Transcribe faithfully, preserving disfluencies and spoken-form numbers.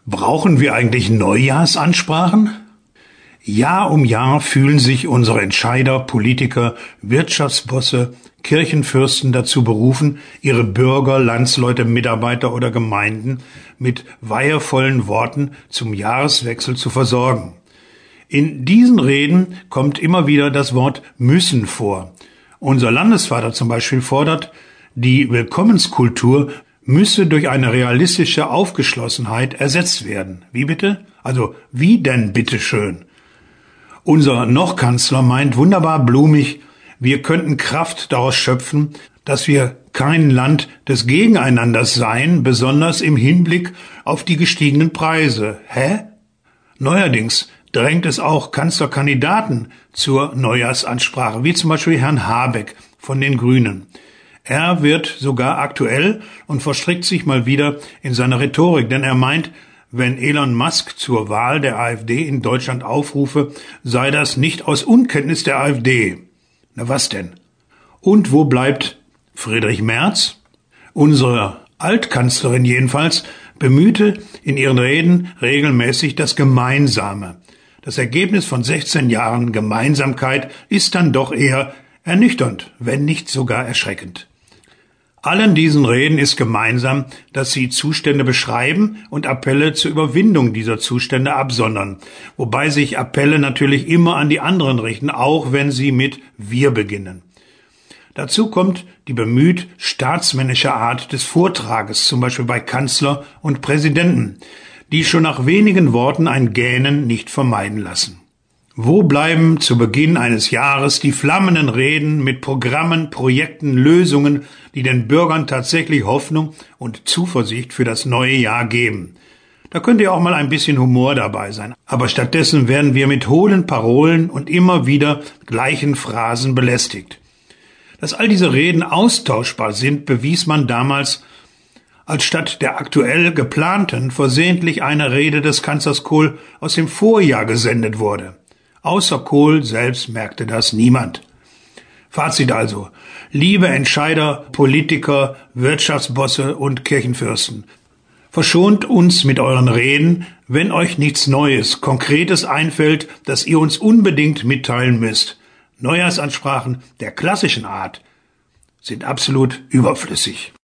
Brauchen wir eigentlich Neujahrsansprachen? Jahr um Jahr fühlen sich unsere Entscheider, Politiker, Wirtschaftsbosse, Kirchenfürsten dazu berufen, ihre Bürger, Landsleute, Mitarbeiter oder Gemeinden mit weihevollen Worten zum Jahreswechsel zu versorgen. In diesen Reden kommt immer wieder das Wort müssen vor. Unser Landesvater zum Beispiel fordert, die Willkommenskultur müsse durch eine realistische Aufgeschlossenheit ersetzt werden. Wie bitte? Also wie denn bitteschön? Unser Noch-Kanzler meint wunderbar blumig, wir könnten Kraft daraus schöpfen, dass wir kein Land des Gegeneinanders seien, besonders im Hinblick auf die gestiegenen Preise. Hä? Neuerdings drängt es auch Kanzlerkandidaten zur Neujahrsansprache, wie zum Beispiel Herrn Habeck von den Grünen. Er wird sogar aktuell und verstrickt sich mal wieder in seiner Rhetorik, denn er meint, wenn Elon Musk zur Wahl der AfD in Deutschland aufrufe, sei das nicht aus Unkenntnis der AfD. Na was denn? Und wo bleibt Friedrich Merz? Unsere Altkanzlerin jedenfalls bemühte in ihren Reden regelmäßig das Gemeinsame. Das Ergebnis von sechzehn Jahren Gemeinsamkeit ist dann doch eher ernüchternd, wenn nicht sogar erschreckend. Allen diesen Reden ist gemeinsam, dass sie Zustände beschreiben und Appelle zur Überwindung dieser Zustände absondern, wobei sich Appelle natürlich immer an die anderen richten, auch wenn sie mit wir beginnen. Dazu kommt die bemüht staatsmännische Art des Vortrages, zum Beispiel bei Kanzler und Präsidenten, die schon nach wenigen Worten ein Gähnen nicht vermeiden lassen. Wo bleiben zu Beginn eines Jahres die flammenden Reden mit Programmen, Projekten, Lösungen, die den Bürgern tatsächlich Hoffnung und Zuversicht für das neue Jahr geben? Da könnte ja auch mal ein bisschen Humor dabei sein. Aber stattdessen werden wir mit hohlen Parolen und immer wieder gleichen Phrasen belästigt. Dass all diese Reden austauschbar sind, bewies man damals, als statt der aktuell geplanten versehentlich eine Rede des Kanzlers Kohl aus dem Vorjahr gesendet wurde. Außer Kohl selbst merkte das niemand. Fazit also: Liebe Entscheider, Politiker, Wirtschaftsbosse und Kirchenfürsten, verschont uns mit euren Reden, wenn euch nichts Neues, Konkretes einfällt, das ihr uns unbedingt mitteilen müsst. Neujahrsansprachen der klassischen Art sind absolut überflüssig.